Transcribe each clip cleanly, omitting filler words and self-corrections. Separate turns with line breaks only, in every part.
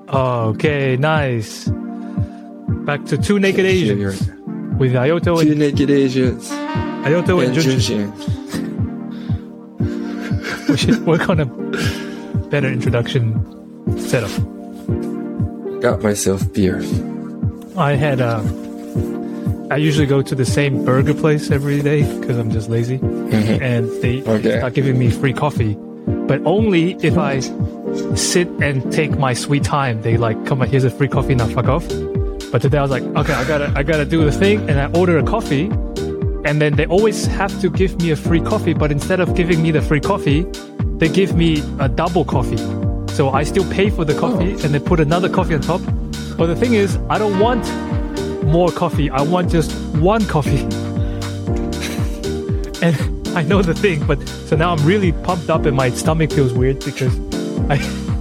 Okay, nice. Back to Two Naked Asians with Ayoto
Two Naked Asians
Ayoto and
Junshin.
We should work on a better introduction setup.
Got myself beer.
I usually go to the same burger place every day because I'm just lazy. And they start giving me free coffee. But only if I sit and take my sweet time. They like, come on, here's a free coffee, now fuck off. But today I was like, okay, I gotta do the thing, and I order a coffee, and then they always have to give me a free coffee, but instead of giving me the free coffee, they give me a double coffee. So I still pay for the coffee, and they put another coffee on top. But the thing is, I don't want more coffee. I want just one coffee. And I know the thing, but so now I'm really pumped up and my stomach feels weird because I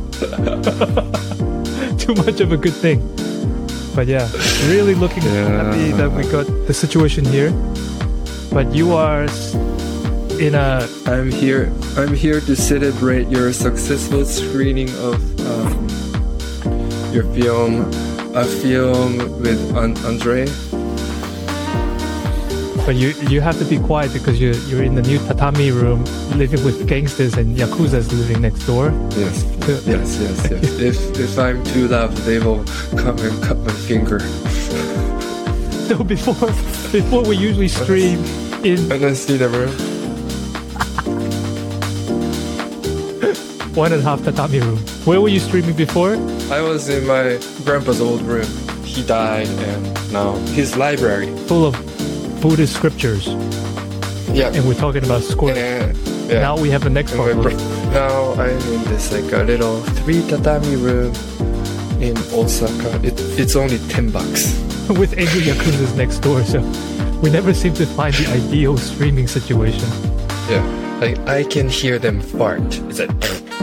too much of a good thing. But yeah, really looking happy that we got the situation here. But you are in a...
I'm here to celebrate your successful screening of your film, a film with Andre.
But you have to be quiet because you're in the new tatami room, living with gangsters and yakuzas living next door.
Yes. If I'm too loud, they will come and cut my finger.
So before we usually stream in...
I don't see the room.
1.5 tatami room. Where were you streaming before?
I was in my grandpa's old room. He died, and now his library
full of Buddhist scriptures.
Yeah.
And we're talking about square.
Yeah.
Now we have the next part.
Now I'm in this like a little 3 tatami room in Osaka. It's only $10.
With angry yakuzas next door, so we never seem to find the ideal streaming situation.
Yeah. Like I can hear them fart. It's like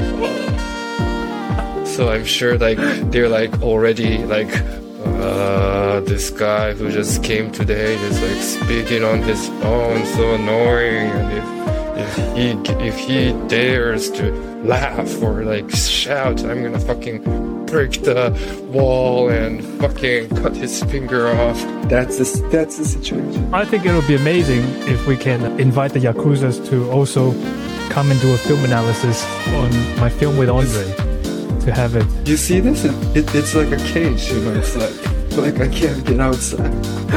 so I'm sure like they're like already like this guy who just came today is like speaking on his phone, so annoying. And if he dares to laugh or like shout, I'm gonna fucking break the wall and fucking cut his finger off. That's the situation.
I think it'll be amazing if we can invite the yakuzas to also come and do a film analysis on my film with Andre. To have it.
You see this? It's like a cage, you know. It's like I can't get outside.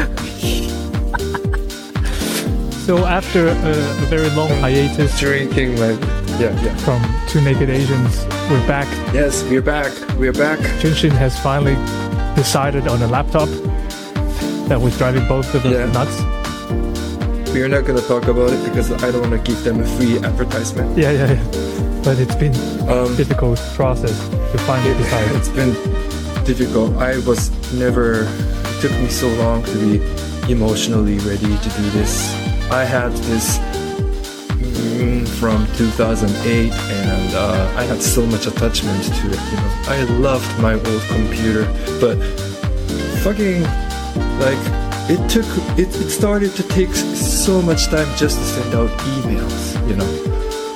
So after a very long hiatus,
drinking like
from Two Naked Asians, we're back.
Yes, we're back.
Junshin has finally decided on a laptop that was driving both of us nuts.
We're not gonna talk about it because I don't want to give them a free advertisement.
Yeah. But it's been a difficult process to finally decide.
It's been difficult. It took me so long to be emotionally ready to do this. I had this from 2008 and I had so much attachment to it, you know. I loved my old computer, but fucking like it started to take so much time just to send out emails, you know.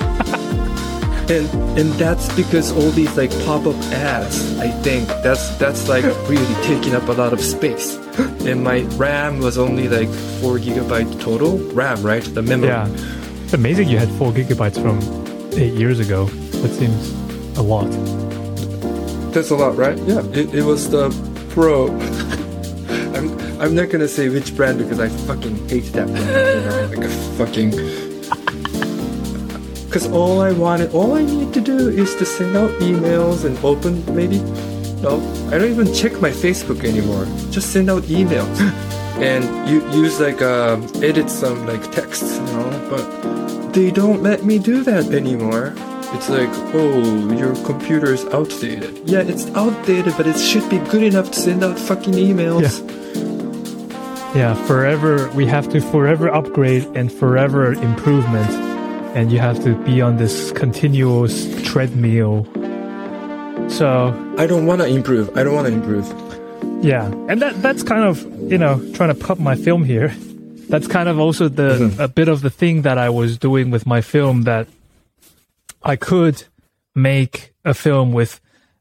And that's because all these like pop-up ads, I think that's like really taking up a lot of space. And my RAM was only like 4 GB total RAM, right? The memory.
Yeah, it's amazing you had 4 GB from 8 years ago. That seems a lot.
That's a lot, right? Yeah, it was the Pro. I'm not gonna say which brand because I fucking hate that brand. You know, like a fucking. Because all I need to do is to send out emails and open maybe. No, I don't even check my Facebook anymore. Just send out emails. And you use like edit some like texts, you know. But they don't let me do that anymore. It's like, oh, your computer is outdated. Yeah, it's outdated, but it should be good enough to send out fucking emails.
Yeah, forever. We have to forever upgrade and forever improvement. And you have to be on this continuous treadmill. So
I don't want to improve.
Yeah, and that's kind of, you know, trying to pump my film here. That's kind of also a bit of the thing that I was doing with my film, that I could make a film with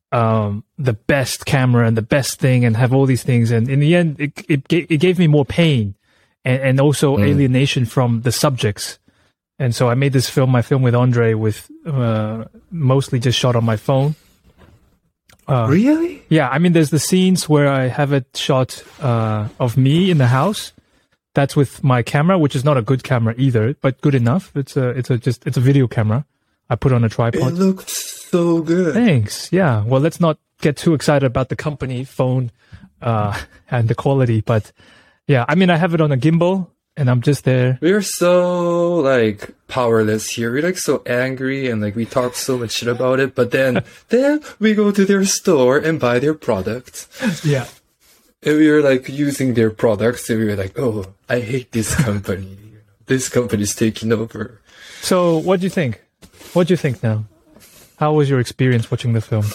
the best camera and the best thing and have all these things. And in the end, it gave me more pain and also alienation from the subjects. And so I made my film with Andre with mostly just shot on my phone.
Really?
Yeah, I mean, there's the scenes where I have it shot of me in the house. That's with my camera, which is not a good camera either, but good enough. It's a video camera. I put on a tripod.
It looked so good.
Thanks. Yeah. Well, let's not get too excited about the company phone and the quality, but yeah, I mean, I have it on a gimbal. And I'm just there.
We're so, like, powerless here. We're, like, so angry and, like, we talk so much shit about it. But then we go to their store and buy their products.
Yeah.
And we were, like, using their products. And we were like, oh, I hate this company. This company's taking over.
So, what do you think? What do you think now? How was your experience watching the film?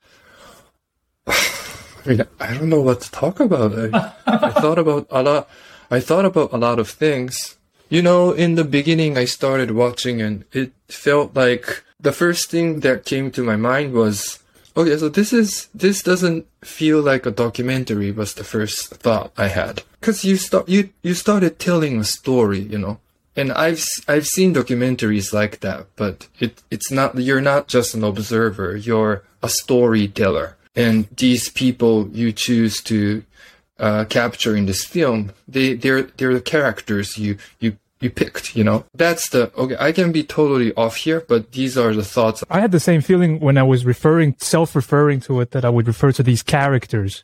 I mean, I don't know what to talk about. I thought about a lot of things. You know, in the beginning, I started watching and it felt like the first thing that came to my mind was, okay, so this doesn't feel like a documentary was the first thought I had. Cause you started telling a story, you know, and I've seen documentaries like that, but it's not, you're not just an observer, you're a storyteller. And these people you choose to capture in this film, they're the characters you picked, you know. That's okay, I can be totally off here, but these are the thoughts.
I had the same feeling when I was self-referring to it, that I would refer to these characters.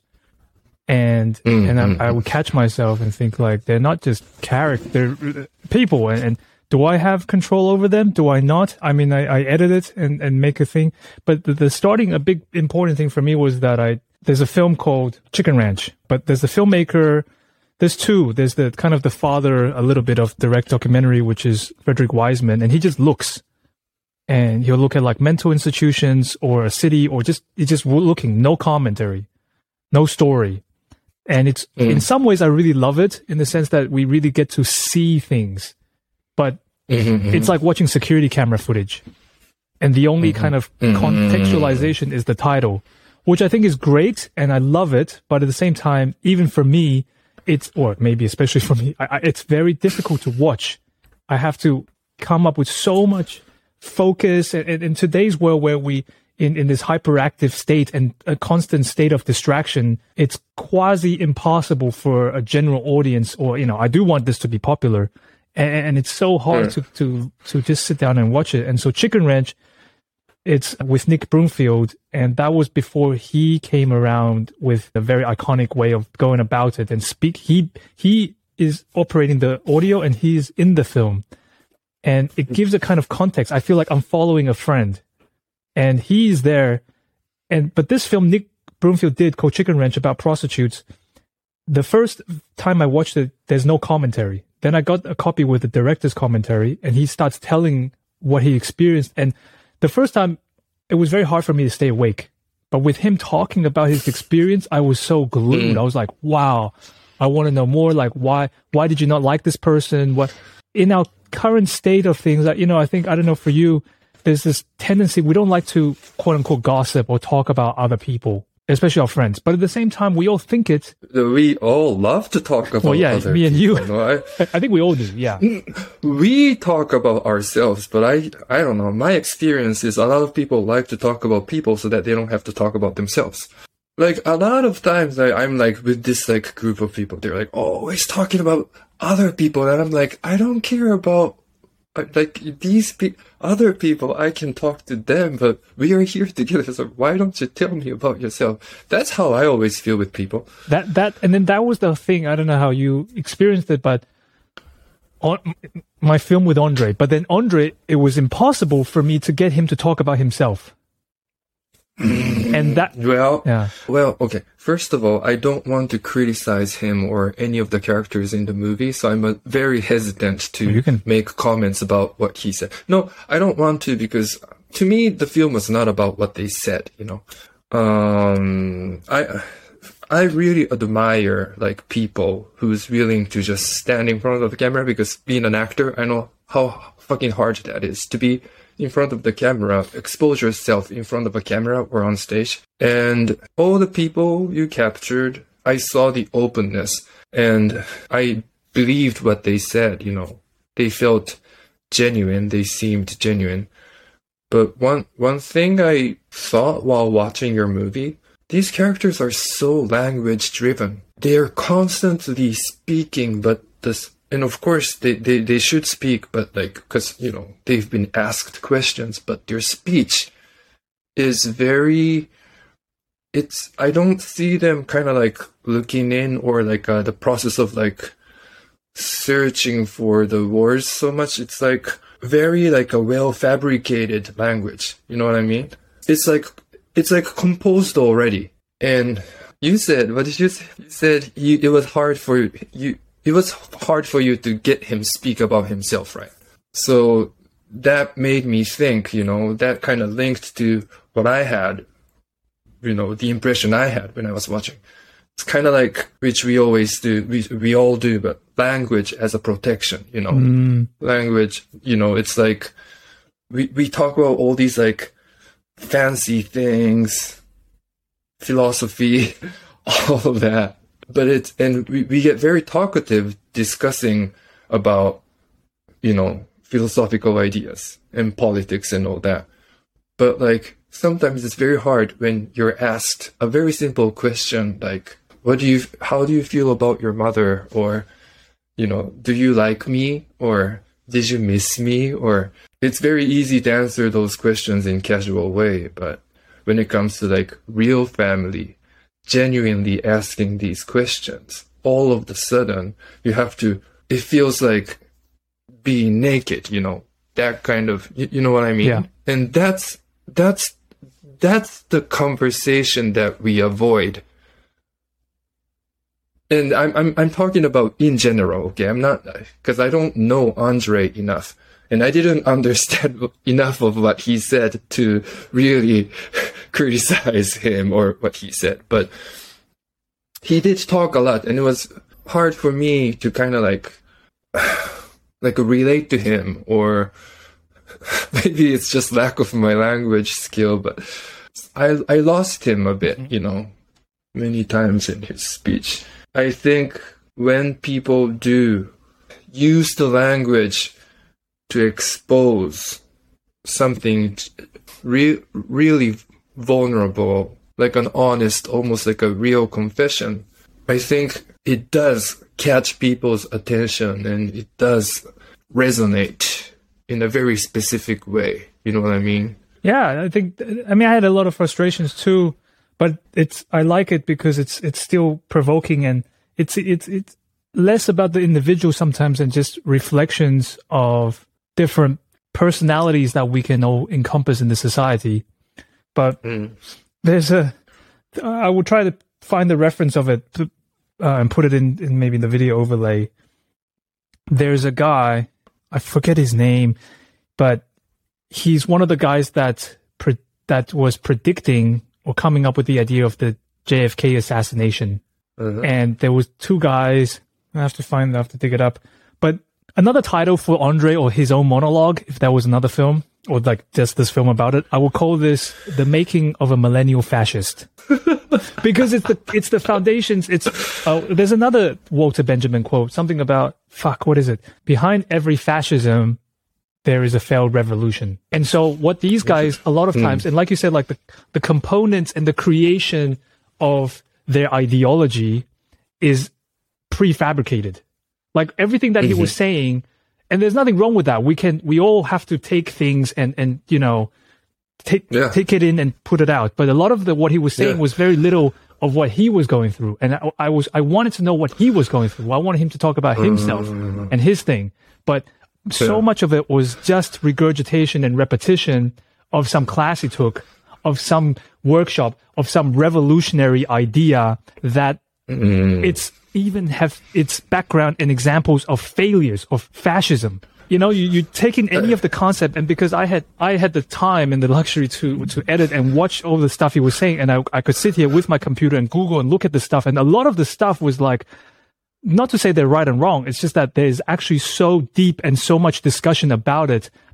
And I would catch myself and think, like, they're not just they're people. And do I have control over them? Do I not? I mean, I edit it and make a thing. But a big important thing for me was that there's a film called Chicken Ranch, but there's the filmmaker, there's two. There's the kind of the father, a little bit of direct documentary, which is Frederick Wiseman, and he just looks. And he'll look at like mental institutions or a city or he's just looking, no commentary, no story. And it's, in some ways I really love it in the sense that we really get to see things, but it's like watching security camera footage. And the only kind of contextualization is the title, which I think is great and I love it. But at the same time, even for me, or maybe especially for me, it's very difficult to watch. I have to come up with so much focus. And in today's world where we, in this hyperactive state and a constant state of distraction, it's quasi impossible for a general audience, or, you know, I do want this to be popular. And it's so hard to just sit down and watch it. And so Chicken Ranch, it's with Nick Broomfield, and that was before he came around with a very iconic way of going about it and speak. He is operating the audio and he's in the film. And it gives a kind of context. I feel like I'm following a friend. And he's there. But this film Nick Broomfield did, called Chicken Ranch, about prostitutes, the first time I watched it, there's no commentary. Then I got a copy with the director's commentary, and he starts telling what he experienced. And the first time, it was very hard for me to stay awake. But with him talking about his experience, I was so glued. I was like, wow, I want to know more. Like, why did you not like this person? What, in our current state of things, you know, I don't know for you, there's this tendency, we don't like to quote unquote gossip or talk about other people, especially our friends. But at the same time, we all think it.
We all love to talk about other
me and you.
People, no?
I think we all do, yeah.
We talk about ourselves, but I don't know. My experience is a lot of people like to talk about people so that they don't have to talk about themselves. Like, a lot of times I'm like with this like group of people, they're like always talking about other people. And I'm like, I don't care about like these other people. I can talk to them, but we are here together. So why don't you tell me about yourself? That's how I always feel with people. And then
that was the thing. I don't know how you experienced it, but on my film with Andre, but then Andre, it was impossible for me to get him to talk about himself. And that,
well, okay. First of all, I don't want to criticize him or any of the characters in the movie, so I'm very hesitant to make comments about what he said. No, I don't want to, because to me, the film was not about what they said, you know. I really admire like people who's willing to just stand in front of the camera, because being an actor, I know how fucking hard that is to be in front of the camera, expose yourself in front of a camera or on stage. And all the people you captured, I saw the openness and I believed what they said, you know. They felt genuine, they seemed genuine. But one thing I thought while watching your movie, these characters are so language driven. They are constantly speaking, but and of course they should speak, but like, because, you know, they've been asked questions, but their speech is very, I don't see them kind of like looking in or like the process of like searching for the words so much. It's like very like a well fabricated language. You know what I mean? It's like composed already. And you said, what did you say? You said it was hard for you. It was hard for you to get him speak about himself, right? So that made me think, you know, that kind of linked to what I had, you know, the impression I had when I was watching. It's kind of like, which we always do, we all do, but language as a protection, you know. Language, you know, it's like, we talk about all these like fancy things, philosophy, all of that. But we get very talkative discussing about, you know, philosophical ideas and politics and all that. But like, sometimes it's very hard when you're asked a very simple question like, how do you feel about your mother? Or, you know, do you like me? Or did you miss me? Or it's very easy to answer those questions in casual way. But when it comes to like real family, genuinely asking these questions, all of a sudden it feels like being naked, you know, that kind of, you know what I mean?
Yeah.
And that's the conversation that we avoid. And I'm talking about in general, okay? I'm not, because I don't know Andre enough. And I didn't understand enough of what he said to really criticize him or what he said. But he did talk a lot, and it was hard for me to kind of like relate to him, or maybe it's just lack of my language skill, but I lost him a bit, you know, many times in his speech. I think when people do use the language to expose something really vulnerable, like an honest, almost like a real confession, I think it does catch people's attention and it does resonate in a very specific way. You know what I mean?
Yeah, I had a lot of frustrations too, but I like it because it's still provoking, and it's less about the individual sometimes and just reflections of different personalities that we can all encompass in the society. But I will try to find the reference of it and put it in maybe the video overlay. There's a guy, I forget his name, but he's one of the guys that was predicting or coming up with the idea of the JFK assassination. And there was two guys. I have to dig it up. But another title for Andre, or his own monologue, if that was another film, or like just this film about it, I will call this The Making of a Millennial Fascist. Because it's the foundations. There's another Walter Benjamin quote, something about, what is it? Behind every fascism, there is a failed revolution. And so what these guys, a lot of times, and like you said, like the components and the creation of their ideology is prefabricated. Like everything that he was saying, and there's nothing wrong with that. We all have to take things and you know, take it in and put it out. But a lot of what he was saying was very little of what he was going through. And I wanted to know what he was going through. I wanted him to talk about himself and his thing. But so much of it was just regurgitation and repetition of some class he took, of some workshop, of some revolutionary idea that it's even have its background in examples of failures of fascism. You know, you take in any of the concept, and because I had the time and the luxury to edit and watch all the stuff he was saying, and I could sit here with my computer and Google and look at the stuff, and a lot of the stuff was like, not to say they're right and wrong, it's just that there's actually so deep and so much discussion about it,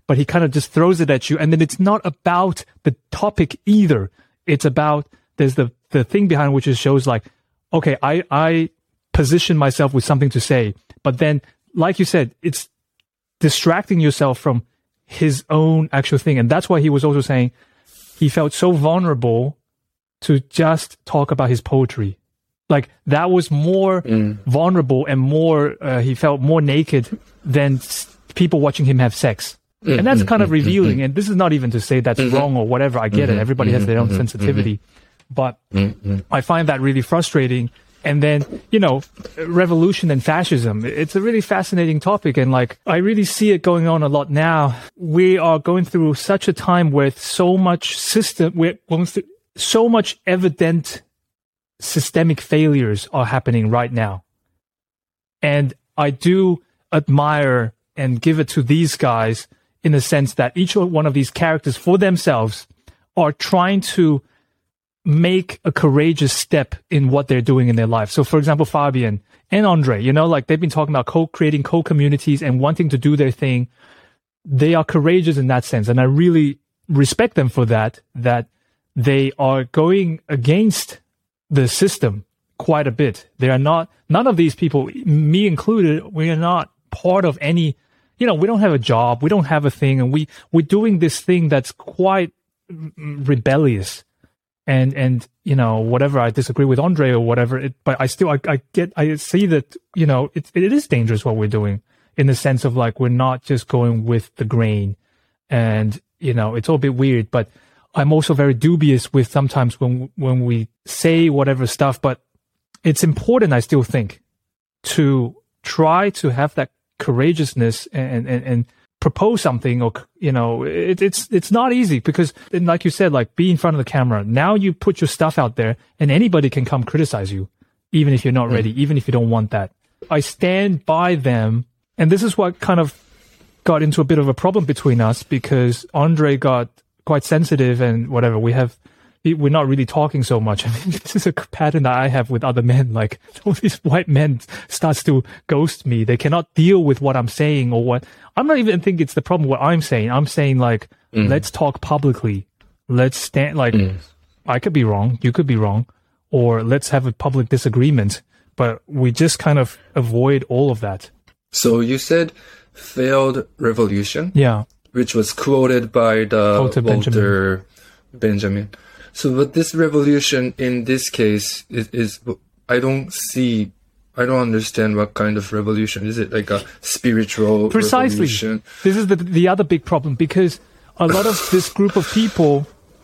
but he kind of just throws it at you. And then it's not about the topic either. It's about, there's the thing behind which it shows like, okay, I position myself with something to say, but then, like you said, it's distracting yourself from his own actual thing. And that's why he was also saying he felt so vulnerable to just talk about his poetry. Like that was more vulnerable and more, he felt more naked than people watching him have sex. And that's kind of revealing. And this is not even to say that's wrong or whatever. I get it. Everybody has their own sensitivity. But I find that really frustrating. And then, revolution and fascism. It's a really fascinating topic. And like, I really see it going on a lot now. We are going through such a time with so much we're going through so much evident systemic failures are happening right now. And I do admire and give it to these guys in the sense that each one of these characters for themselves are trying to make a courageous step in what they're doing in their life. So for example, Fabian and Andre, like they've been talking about creating co-communities and wanting to do their thing. They are courageous in that sense. And I really respect them for that they are going against the system quite a bit. They are not, none of these people, me included, we are not part of any, we don't have a job, we don't have a thing, and we're doing this thing that's quite rebellious. And whatever, I disagree with Andre or whatever, but I see that, it is dangerous what we're doing in the sense of like, we're not just going with the grain, and, it's all a bit weird, but I'm also very dubious with sometimes when we say whatever stuff, but it's important, I still think, to try to have that courageousness and propose something, or it's not easy because, like you said, like be in front of the camera. Now you put your stuff out there, and anybody can come criticize you, even if you're not ready, even if you don't want that. I stand by them, and this is what kind of got into a bit of a problem between us because Andre got quite sensitive and whatever. We're not really talking so much. I mean, this is a pattern that I have with other men. Like all these white men starts to ghost me. They cannot deal with what I'm saying or what I'm not even think it's the problem what I'm saying. I'm saying like, let's talk publicly. Let's stand like, I could be wrong. You could be wrong. Or let's have a public disagreement. But we just kind of avoid all of that.
So you said failed revolution.
Yeah.
Which was quoted by Walter Benjamin. So, but this revolution in this case is I don't understand what kind of revolution. Is it like a spiritual
Precisely.
revolution?
This is the other big problem because a lot of this group of people,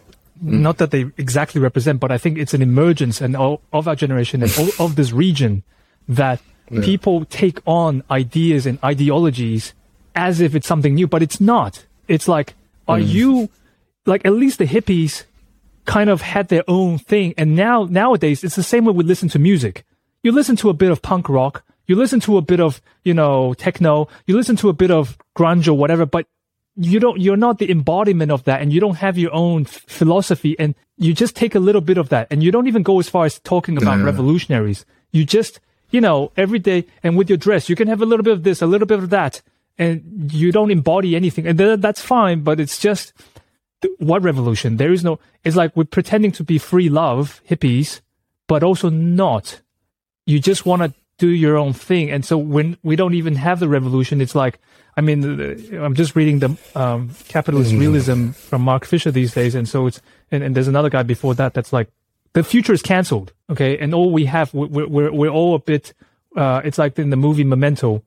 not that they exactly represent, but I think it's an emergence and of our generation and of this region that people take on ideas and ideologies as if it's something new, but it's not. It's like, are you, like at least the hippies kind of had their own thing. And nowadays, it's the same way we listen to music. You listen to a bit of punk rock, you listen to a bit of, techno, you listen to a bit of grunge or whatever, but you're not the embodiment of that, and you don't have your own philosophy, and you just take a little bit of that, and you don't even go as far as talking about revolutionaries. You just, every day, and with your dress, you can have a little bit of this, a little bit of that, and you don't embody anything, and that's fine, but it's just, what revolution? There is no, it's like we're pretending to be free love, hippies, but also not. You just want to do your own thing. And so when we don't even have the revolution, it's like, I mean, I'm just reading the Capitalist Realism from Mark Fisher these days. And so it's, and there's another guy before that's like, the future is canceled. Okay. And all we have, we're all a bit, it's like in the movie Memento.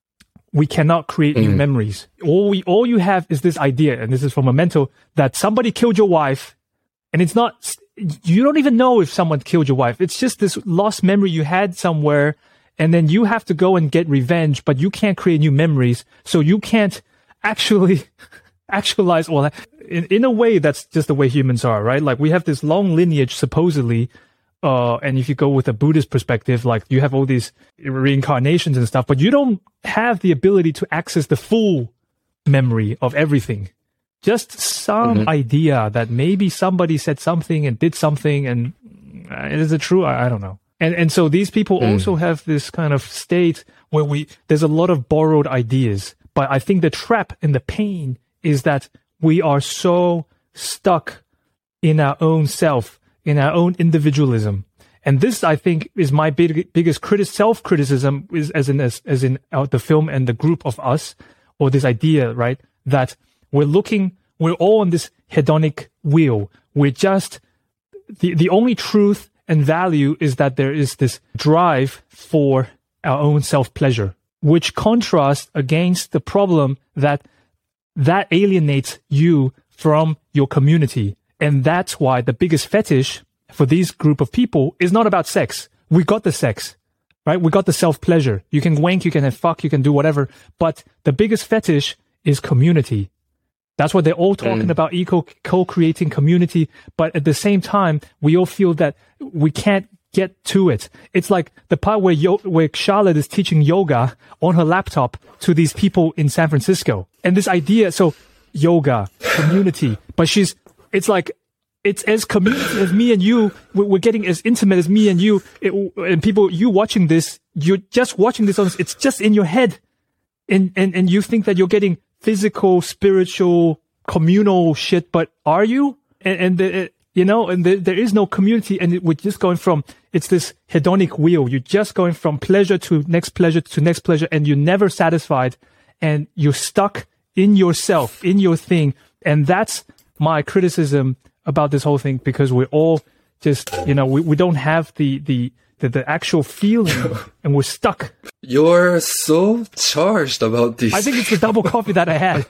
We cannot create new memories. All you have is this idea, and this is from Memento, that somebody killed your wife, and it's not, you don't even know if someone killed your wife. It's just this lost memory you had somewhere, and then you have to go and get revenge, but you can't create new memories, so you can't actually actualize all that. In a way, that's just the way humans are, right? Like we have this long lineage, supposedly, and if you go with a Buddhist perspective, like you have all these reincarnations and stuff, but you don't have the ability to access the full memory of everything. Just some idea that maybe somebody said something and did something, and is it true? I don't know. And so these people also have this kind of state where there's a lot of borrowed ideas, but I think the trap and the pain is that we are so stuck in our own self, in our own individualism. And this, I think, is my biggest self-criticism, is as in the film and the group of us, or this idea, right, that we're all on this hedonic wheel. We're just, the only truth and value is that there is this drive for our own self-pleasure, which contrasts against the problem that alienates you from your community. And that's why the biggest fetish for these group of people is not about sex. We got the sex, right? We got the self-pleasure. You can wank, you can have fuck, you can do whatever. But the biggest fetish is community. That's what they're all talking about, co-creating community. But at the same time, we all feel that we can't get to it. It's like the part where Charlotte is teaching yoga on her laptop to these people in San Francisco. And this idea, so yoga, community, but it's like, it's as community as me and you. We're getting as intimate as me and you. And people, you watching this, you're just watching this on, it's just in your head. And you think that you're getting physical, spiritual, communal shit, but are you? And there is no community, and we're just going from, it's this hedonic wheel. You're just going from pleasure to next pleasure to next pleasure, and you're never satisfied, and you're stuck in yourself, in your thing. And that's my criticism about this whole thing, because we're all just, we don't have the actual feeling, and we're stuck.
You're so charged about this.
I think it's the double coffee that I had.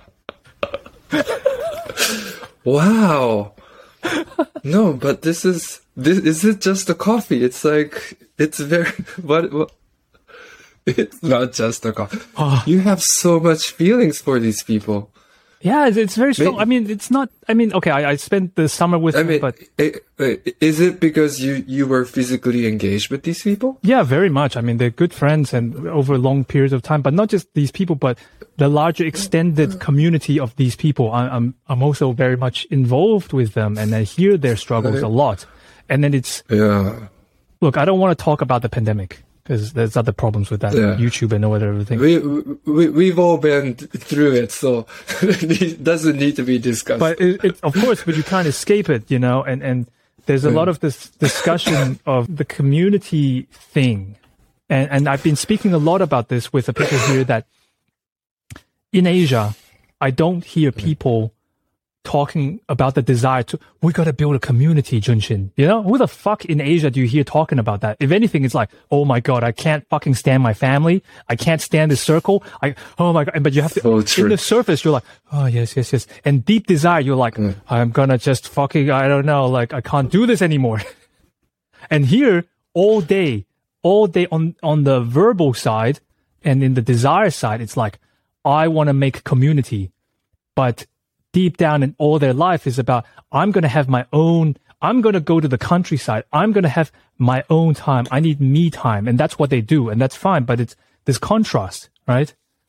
Wow. No, but is it just the coffee? It's like, it's very, what it's not just the coffee. You have so much feelings for these people.
Yeah, it's very strong. Okay, I spent the summer with them, but...
Is it because you were physically engaged with these people?
Yeah, very much. I mean, they're good friends and over long periods of time, but not just these people, but the larger extended community of these people. I'm also very much involved with them, and I hear their struggles a lot. And then look, I don't want to talk about the pandemic, because there's other problems with that, YouTube and everything.
We've all been through it, so it doesn't need to be discussed.
But of course, but you can't escape it, and there's a lot of this discussion of the community thing. And I've been speaking a lot about this with the people here, that in Asia, I don't hear people talking about the desire to, we got to build a community, Junshin. Who the fuck in Asia do you hear talking about that? If anything, it's like, oh my God, I can't fucking stand my family. I can't stand this circle. Oh my God. But you have to, in the surface, you're like, oh yes. And deep desire, you're like, I'm gonna just fucking, I don't know, like, I can't do this anymore. And here, all day on the verbal side and in the desire side, it's like, I want to make community. But deep down in all their life is about, I'm going to have my own, I'm going to go to the countryside. I'm going to have my own time. I need me time. And that's what they do. And that's fine. But it's this contrast, right?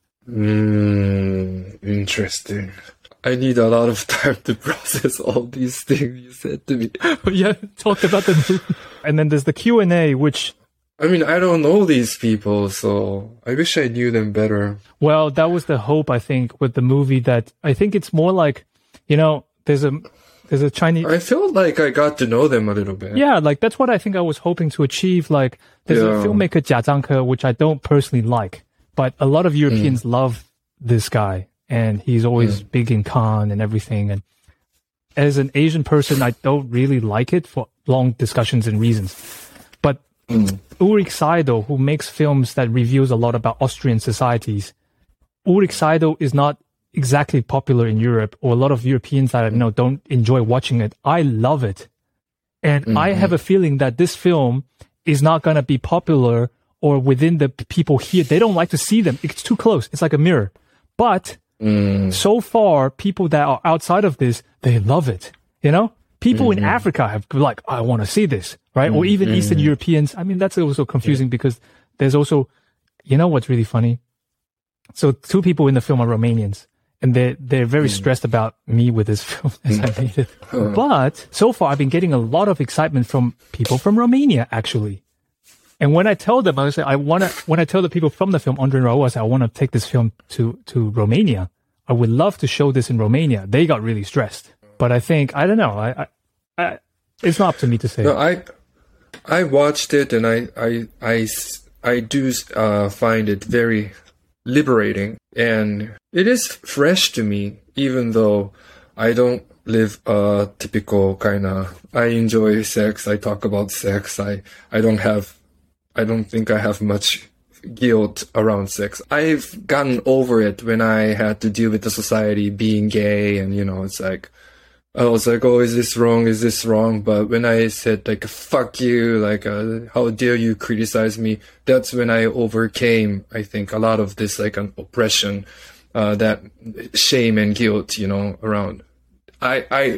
Interesting. I need a lot of time to process all these things you said to me.
Yeah, talk about the movie. And then there's the Q&A, which...
I mean, I don't know these people, so I wish I knew them better.
Well, that was the hope, I think, with the movie, that I think it's more like, there's a Chinese...
I felt like I got to know them a little bit.
Yeah, like that's what I think I was hoping to achieve. Like, there's a filmmaker, Jia Zhangke, which I don't personally like, but a lot of Europeans love this guy, and he's always big in Cannes and everything. And as an Asian person, I don't really like it for long discussions and reasons. But Ulrich Seidel, who makes films that reveals a lot about Austrian societies, Ulrich Seidel is not exactly popular in Europe, or a lot of Europeans that I know don't enjoy watching it. I love it. And I have a feeling that this film is not going to be popular, or within the people here, they don't like to see them. It's too close. It's like a mirror. But so far, people that are outside of this, they love it. People in Africa have like, I want to see this, right? Or even Eastern Europeans. I mean, that's also confusing because there's also, what's really funny? So 2 people in the film are Romanians, and they're very stressed about me with this film as I made it. But so far, I've been getting a lot of excitement from people from Romania, actually. And when I tell them, when I tell the people from the film, Andre and Raul, I say, I want to take this film to Romania. I would love to show this in Romania. They got really stressed. But I think, I don't know. I it's not up to me to say.
No, I watched it, and I do find it very liberating, and it is fresh to me, even though I don't live a typical kind of, I enjoy sex, I talk about sex, I don't think I have much guilt around sex. I've gotten over it when I had to deal with the society being gay, and it's like, I was like, oh, is this wrong? Is this wrong? But when I said, like, fuck you, like, how dare you criticize me? That's when I overcame, I think, a lot of this, like, an oppression, that shame and guilt, around. I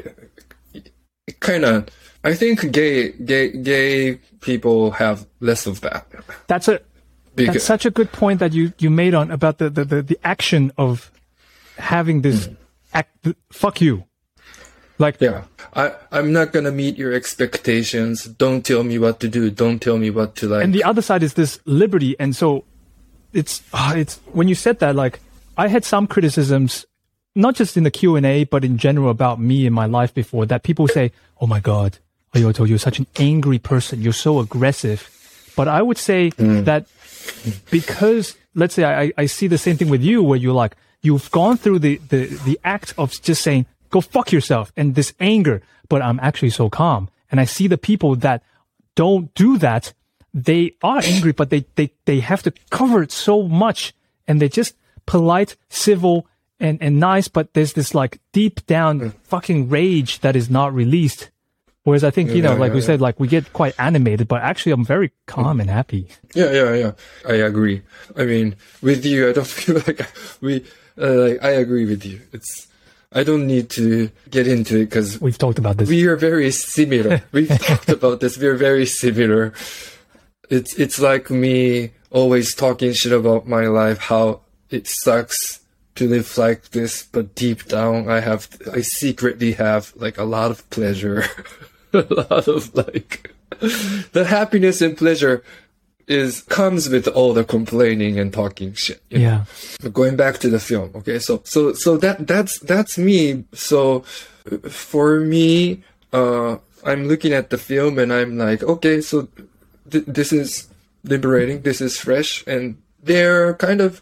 think gay people have less of that.
That's such a good point that you made on about the action of having this fuck you. Like,
yeah, I'm not gonna meet your expectations. Don't tell me what to do. Don't tell me what to like.
And the other side is this liberty. And so it's when you said that, like, I had some criticisms, not just in the Q&A, but in general about me in my life before, that people say, oh my God, Ayoto, you're such an angry person. You're so aggressive. But I would say that because, let's say I see the same thing with you, where you've gone through the act of just saying, go fuck yourself, and this anger, but I'm actually so calm. And I see the people that don't do that, they are angry, but they have to cover it so much, and they're just polite, civil, and nice, but there's this like deep down fucking rage that is not released. Whereas I think, we said, like, we get quite animated, but actually I'm very calm and happy.
Yeah. I agree. I mean, with you, I don't feel like I agree with you. I don't need to get into it because
we've talked about this.
We are very similar. We've talked about this. We're very similar. It's like me always talking shit about my life, how it sucks to live like this, but deep down I secretly have like a lot of pleasure. A lot of like the happiness and pleasure comes with all the complaining and talking shit.
Yeah.
Going back to the film. Okay. So that's me. So for me, I'm looking at the film and I'm like, okay, so this is liberating. This is fresh. And they're kind of,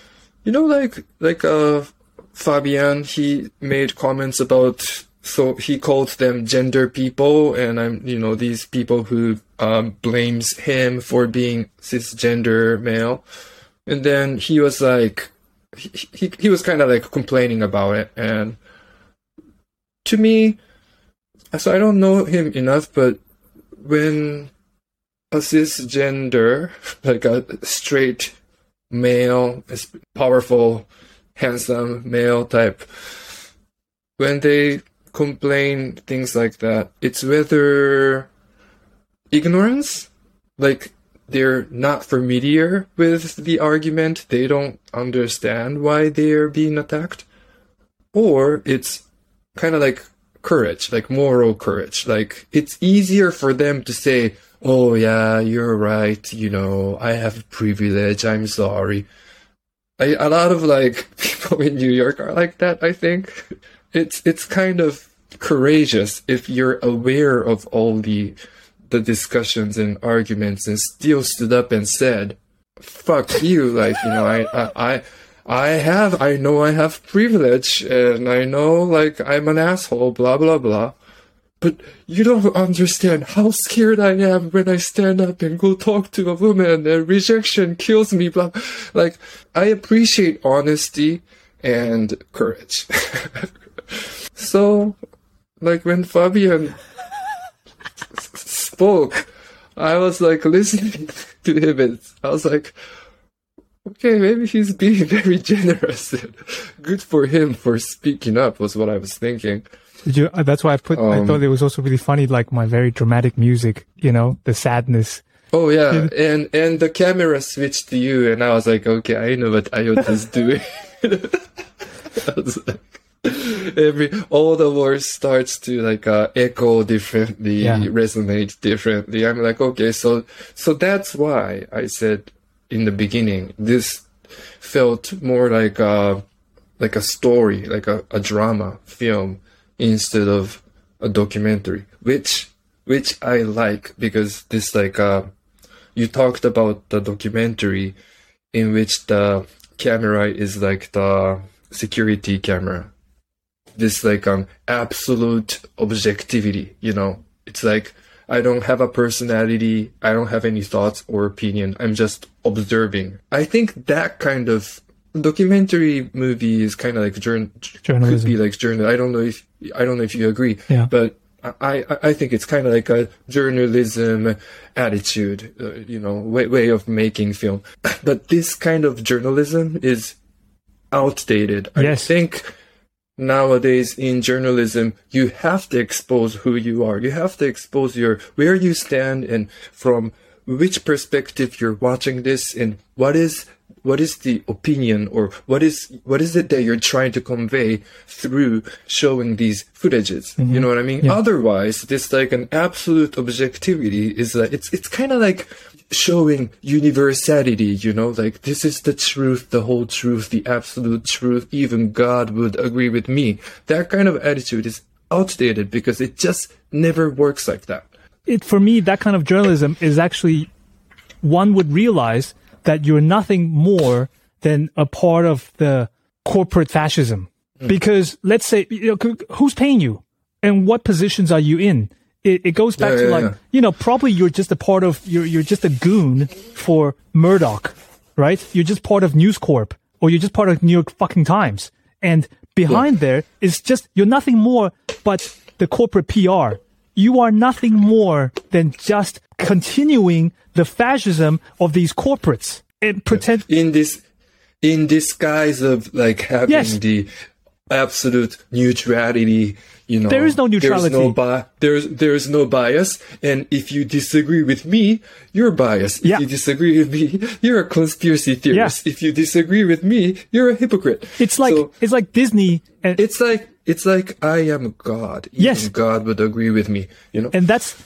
Fabian, he made comments about, so he called them gender people, and I'm, these people who blames him for being cisgender male. And then he was like, he was kind of like complaining about it. And to me, so I don't know him enough, but when a cisgender, like a straight male, powerful, handsome male type, when they complain things like that, it's whether ignorance, like they're not familiar with the argument, they don't understand why they're being attacked, or it's kind of like courage, like moral courage. Like it's easier for them to say, oh yeah, you're right, I have privilege, I'm sorry. A lot of like people in New York are like that, I think. It's kind of courageous if you're aware of all the discussions and arguments and still stood up and said, fuck you, like, I know I have privilege, and I know, like, I'm an asshole, blah, blah, blah. But you don't understand how scared I am when I stand up and go talk to a woman and rejection kills me, blah. Like, I appreciate honesty and courage. So, like, when Fabian spoke, I was, like, listening to him, and I was like, okay, maybe he's being very generous. Good for him for speaking up, was what I was thinking.
That's why I thought it was also really funny, like my very dramatic music, the sadness.
Oh yeah, and the camera switched to you, and I was like, okay, I know what Ayota's doing. I was like, all the words starts to like echo differently, resonate differently. I'm like, okay, so that's why I said in the beginning, this felt more like like a story, like a drama film instead of a documentary, which I like, because this like you talked about the documentary in which the camera is like the security camera. This like absolute objectivity, you know. It's like I don't have a personality, I don't have any thoughts or opinion, I'm just observing. I think that kind of documentary movie is kind of like journalism. Could be like journal. I don't know if you agree, but I think it's kind of like a journalism attitude, you know, way of making film. But this kind of journalism is outdated. I think nowadays in journalism, you have to expose who you are. You have to expose where you stand and from which perspective you're watching this, and what is the opinion, or what is it that you're trying to convey through showing these footages. Mm-hmm. You know what I mean? Yeah. Otherwise, this like an absolute objectivity is like, it's kind of like showing universality, you know, like this is the truth, the whole truth, the absolute truth, even God would agree with me. That kind of attitude is outdated because it just never works like that.
For me, that kind of journalism is actually, one would realize that you're nothing more than a part of the corporate fascism. Because let's say, you know, who's paying you and what positions are you in? It goes back to you know, probably you're just a part of, you're just a goon for Murdoch, right? You're just part of News Corp, or you're just part of New York fucking Times. And behind there is just, you're nothing more but the corporate PR. You are nothing more than just continuing the fascism of these corporates and pretend
in disguise of like having the absolute neutrality. You know,
there is no neutrality.
There's no bias, and if you disagree with me, you're biased. If you disagree with me, you're a conspiracy theorist. If you disagree with me, you're a hypocrite.
It's like Disney. And
it's like I am God. Even God would agree with me. You know,
and it's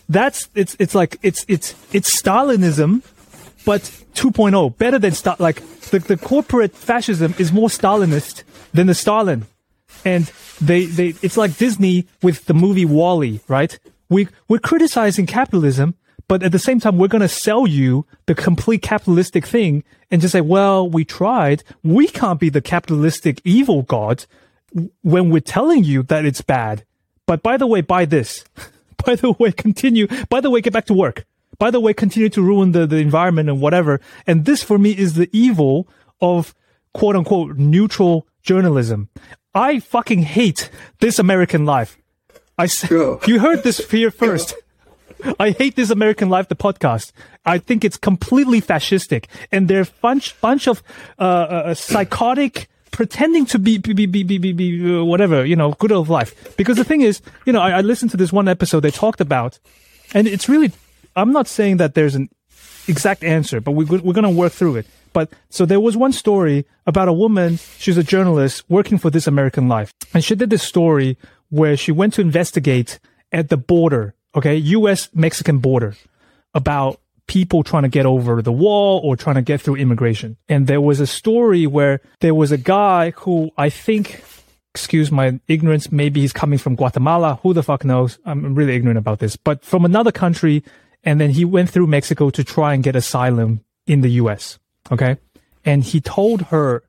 Stalinism, but 2.0, better than like the corporate fascism is more Stalinist than the Stalin. And it's like Disney with the movie WALL-E, right? We're criticizing capitalism, but at the same time, we're going to sell you the complete capitalistic thing and just say, well, we tried. We can't be the capitalistic evil god when we're telling you that it's bad. But by the way, buy this. By the way, continue. By the way, get back to work. By the way, continue to ruin the environment and whatever. And this for me is the evil of quote unquote neutral journalism. I fucking hate This American Life. You heard this here first. I hate This American Life, the podcast. I think it's completely fascistic, and they're bunch of psychotic, pretending to be whatever, you know, good old life. Because the thing is, you know, I listened to this one episode they talked about, and it's really, I'm not saying that there's an exact answer, but we're going to work through it. But so there was one story about a woman, she's a journalist working for This American Life. And she did this story where she went to investigate at the border, okay, US-Mexican border, about people trying to get over the wall or trying to get through immigration. And there was a story where there was a guy who I think, excuse my ignorance, maybe he's coming from Guatemala. Who the fuck knows? I'm really ignorant about this. But from another country, and then he went through Mexico to try and get asylum in the US. Okay. And he gave her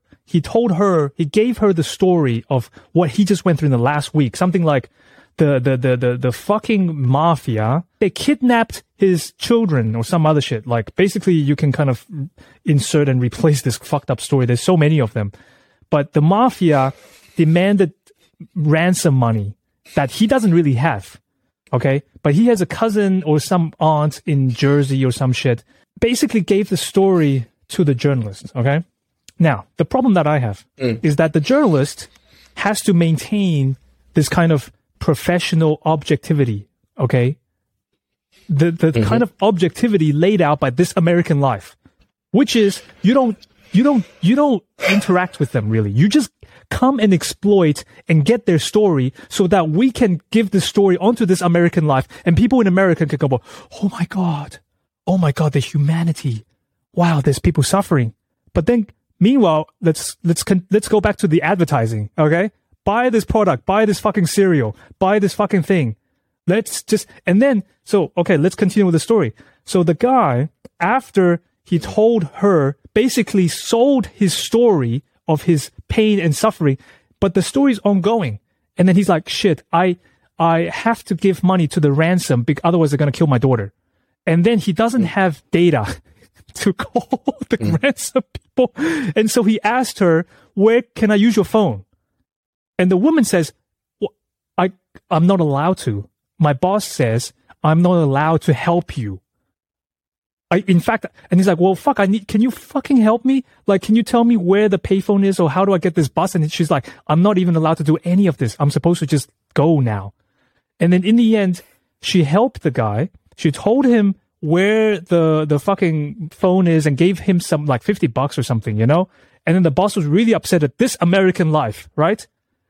the story of what he just went through in the last week. Something like the fucking mafia, they kidnapped his children or some other shit. Like basically you can kind of insert and replace this fucked up story. There's so many of them. But the mafia demanded ransom money that he doesn't really have. Okay. But he has a cousin or some aunt in Jersey or some shit. Basically gave the story to the journalist, okay? Now, the problem that I have is that the journalist has to maintain this kind of professional objectivity, okay? The kind of objectivity laid out by This American Life, which is you don't interact with them really. You just come and exploit and get their story so that we can give the story onto This American Life, and people in America can go, oh my God, the humanity. Wow, there's people suffering. But then Meanwhile, let's go back to the advertising. Okay, buy this product, buy this fucking cereal, buy this fucking thing. Let's continue with the story. So the guy, after he told her, basically sold his story of his pain and suffering, but the story's ongoing. And then he's like, shit, I have to give money to the ransom, because otherwise they're going to kill my daughter. And then he doesn't have data to call the ransom people. And so he asked her, where can I use your phone? And the woman says, well, I'm not allowed to. My boss says I'm not allowed to help you. In fact, and he's like, well, fuck, can you fucking help me? Like, can you tell me where the payphone is, or how do I get this bus? And she's like, I'm not even allowed to do any of this. I'm supposed to just go now. And then in the end, she helped the guy. She told him where the fucking phone is and gave him some like $50 or something, you know? And then the boss was really upset at this American life, right?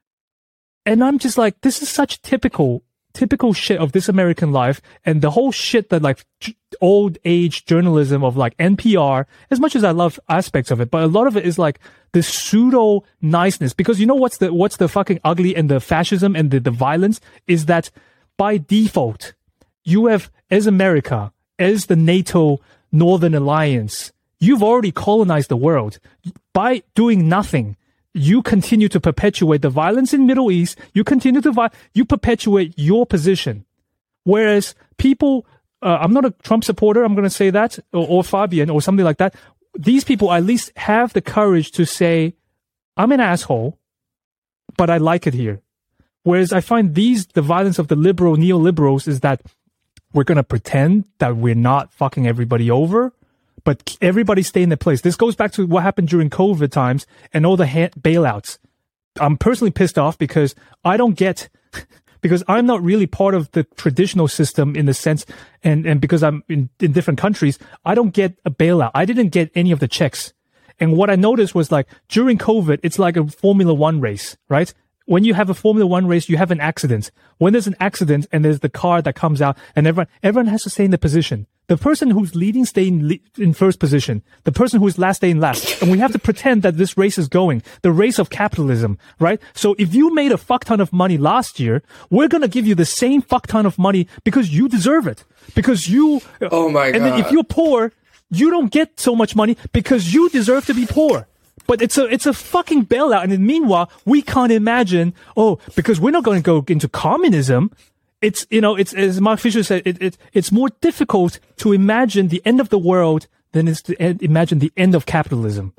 And I'm just like, this is such typical shit of this American life, and the whole shit that like old age journalism of like NPR, as much as I love aspects of it, but a lot of it is like this pseudo niceness, because you know what's the fucking ugly and the fascism and the violence is that by default, you have, as America, as the NATO Northern Alliance, you've already colonized the world. By doing nothing, you continue to perpetuate the violence in Middle East. You continue to you perpetuate your position. Whereas people, I'm not a Trump supporter, I'm going to say that, or Fabian or something like that. These people at least have the courage to say, I'm an asshole, but I like it here. Whereas I find the violence of the neoliberals is that we're going to pretend that we're not fucking everybody over, but everybody stay in their place. This goes back to what happened during COVID times and all the bailouts. I'm personally pissed off because I don't get, because I'm not really part of the traditional system in the sense, and because I'm in different countries, I don't get a bailout. I didn't get any of the checks. And what I noticed was like during COVID, it's like a Formula One race, right? When you have a Formula One race, you have an accident. When there's an accident and there's the car that comes out and everyone has to stay in the position. The person who's leading stay in first position. The person who's last stay in last. And we have to pretend that this race is going. The race of capitalism, right? So if you made a fuck ton of money last year, we're going to give you the same fuck ton of money because you deserve it. Because you...
Oh my God.
And then if you're poor, you don't get so much money because you deserve to be poor. But it's a fucking bailout. And then meanwhile, we can't imagine, because we're not going to go into communism. It's, it's, as Mark Fisher said, it's more difficult to imagine the end of the world than it's to imagine the end of capitalism.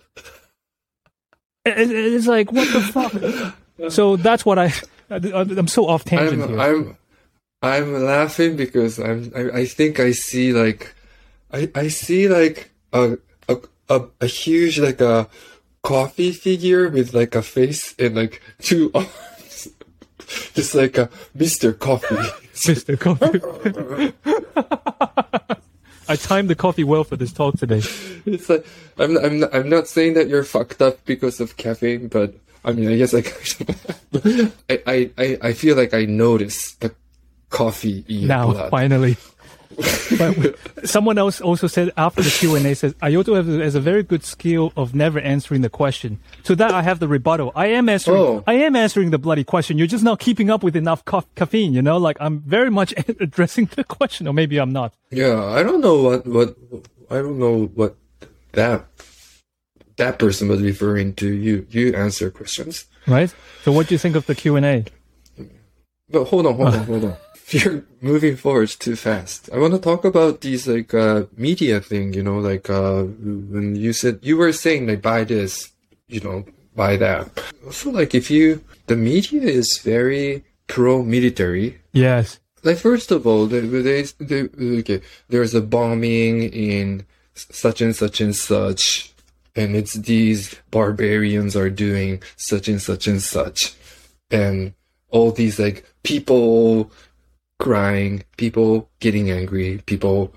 It's like, what the fuck? So that's what I'm so off tangent here.
I'm laughing because I think I see like, I see like a huge, like a coffee figure with like a face and like two arms. Just like a Mr. Coffee.
Mr. Coffee. I timed the coffee well for this talk today.
It's like I'm not saying that you're fucked up because of caffeine, but I mean I guess I feel like I notice the coffee in
now
blood.
Finally. But someone else also said after the Q&A says Ayoto has a very good skill of never answering the question. To that I have the rebuttal. I am answering the bloody question. You're just not keeping up with enough caffeine, like I'm very much addressing the question, or maybe I'm not.
Yeah, I don't know what that person was referring to. You answer questions.
Right? So what do you think of the Q&A?
But hold on. You're moving forward too fast. I want to talk about these like media thing, like when you were saying like buy this, buy that. Also, like the media is very pro-military.
Yes.
Like first of all, there's a bombing in such and such and such, and it's these barbarians are doing such and such and such, and all these like people crying, people getting angry, people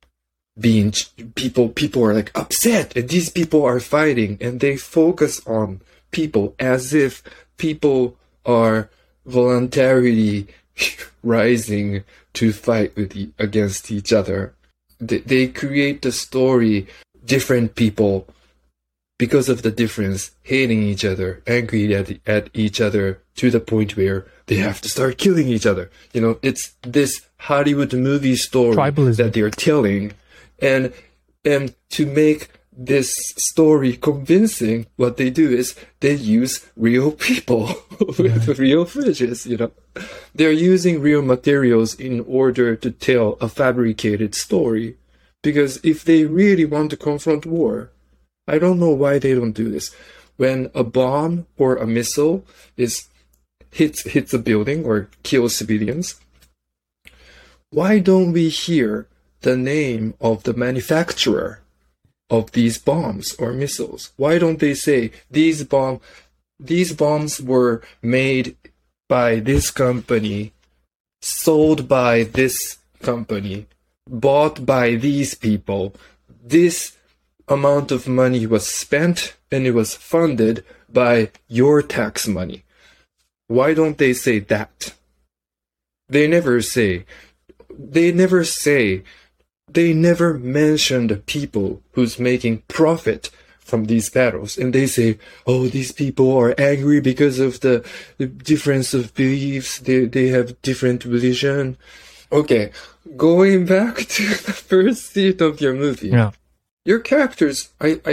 are like upset, and these people are fighting, and they focus on people as if people are voluntarily rising to fight against each other. They create the story, different people because of the difference, hating each other, angry at each other to the point where they have to start killing each other. You know, it's this Hollywood movie story
Tribalism.
that they're telling. And to make this story convincing, what they do is they use real people with real footages, you know. They're using real materials in order to tell a fabricated story. Because if they really want to confront war, I don't know why they don't do this. When a bomb or a missile hits a building or kills civilians, why don't we hear the name of the manufacturer of these bombs or missiles? Why don't they say these bombs were made by this company, sold by this company, bought by these people, this amount of money was spent and it was funded by your tax money? Why don't they say that? They never mention the people who's making profit from these battles. And they say, oh, these people are angry because of the difference of beliefs. They have different religion. Okay, going back to the first scene of your movie.
Yeah.
Your characters,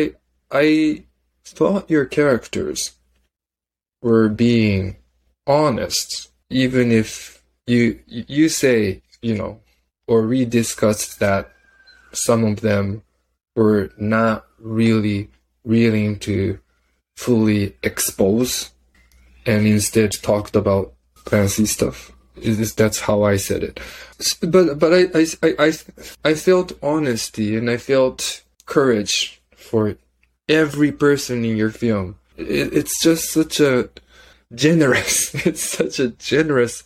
I thought your characters were being honest, even if you say, you know, or we discussed that some of them were not really willing to fully expose and instead talked about fancy stuff. That's how I said it. But I felt honesty and I felt courage for every person in your film. It's just such a generous, it's such a generous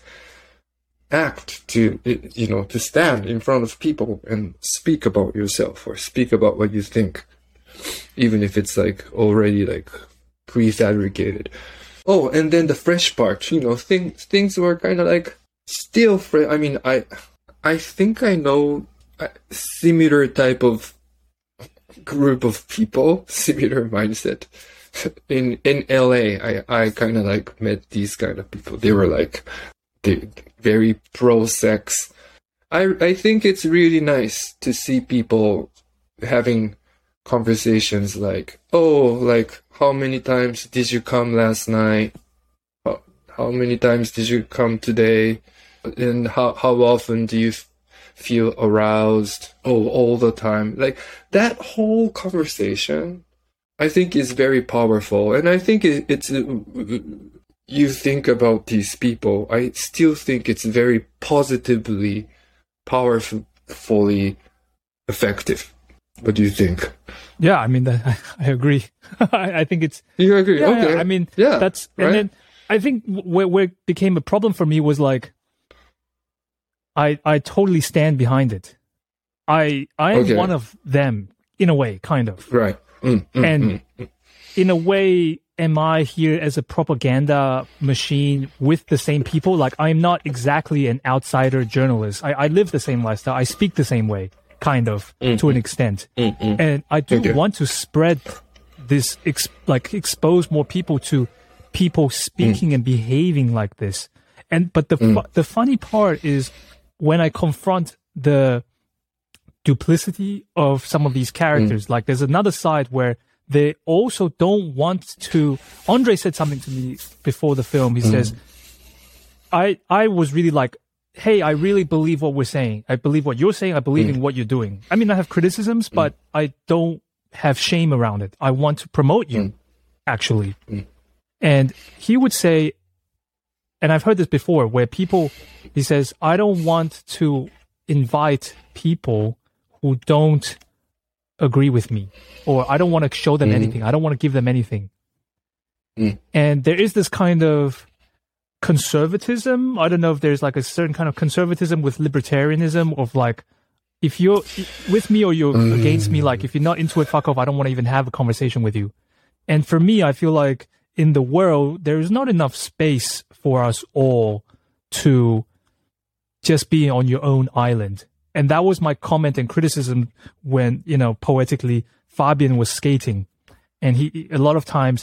act to, you know, to stand in front of people and speak about yourself or speak about what you think, even if it's like already like prefabricated. Oh, and then the fresh part, you know, things were kind of like still fresh. I mean, I think I know a similar type of group of people, similar mindset. In LA, I kind of like met these kind of people. They were like, they very pro-sex. I think it's really nice to see people having conversations like, oh, like, how many times did you come last night? How many times did you come today? And how often do you feel aroused? Oh, all the time. Like, that whole conversation, I think, is very powerful. And I think it's you think about these people, I still think it's very positively, powerfully effective. What do you think?
Yeah, I mean, I agree. I think it's...
You agree?
Yeah,
okay.
Yeah, I mean,
yeah,
that's...
right?
And then I think where it became a problem for me was like, I totally stand behind it. I am one of them, in a way, kind of.
Right.
In a way, am I here as a propaganda machine with the same people? Like, I'm not exactly an outsider journalist. I live the same lifestyle. I speak the same way, kind of, to an extent. And I do want to spread this, expose more people to people speaking and behaving like this. But the funny part is when I confront the duplicity of some of these characters, like there's another side where they also don't want to... Andre said something to me before the film. He says, I was really like, hey, I really believe what we're saying. I believe what you're saying. I believe in what you're doing. I mean, I have criticisms, but I don't have shame around it. I want to promote you, actually. And he would say, and I've heard this before, where he says, I don't want to invite people who don't agree with me, or I don't want to show them anything. I don't want to give them anything. And there is this kind of conservatism. I don't know if there's like a certain kind of conservatism with libertarianism of like, if you're with me or you're against me, like if you're not into it, fuck off. I don't want to even have a conversation with you. And for me, I feel like in the world, there is not enough space for us all to just be on your own island. And that was my comment and criticism when, you know, poetically, Fabian was skating. And a lot of times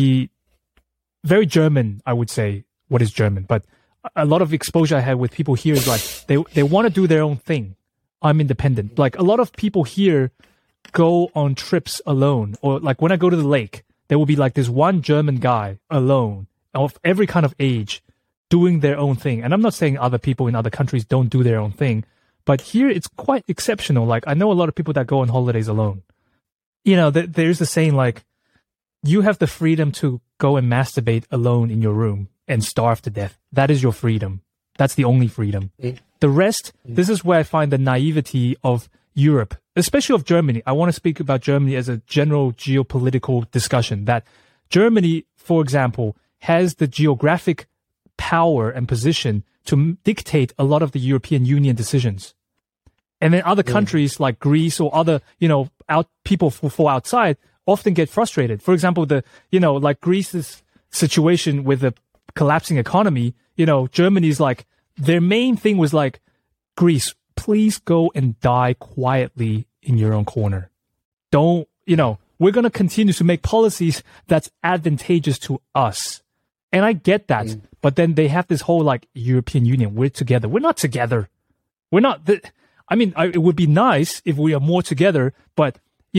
very German, I would say. What is German? But a lot of exposure I had with people here is like, they want to do their own thing. I'm independent. Like a lot of people here go on trips alone, or like when I go to the lake, there will be like this one German guy alone of every kind of age doing their own thing. And I'm not saying other people in other countries don't do their own thing, but here it's quite exceptional. Like I know a lot of people that go on holidays alone. You know, there's the saying like, you have the freedom to go and masturbate alone in your room and starve to death. That is your freedom. That's the only freedom. The rest, this is where I find the naivety of Europe, especially of Germany. I want to speak about Germany as a general geopolitical discussion. That Germany, for example, has the geographic power and position to dictate a lot of the European Union decisions. And then other countries like Greece or other, people for outside often get frustrated. For example, like Greece's situation with the collapsing economy, Germany's like, their main thing was like, Greece, please go and die quietly in your own corner. Don't, we're going to continue to make policies that's advantageous to us. And I get that. But then they have this whole like European Union. We're together. We're not together. We're not. It would be nice if we are more together. But,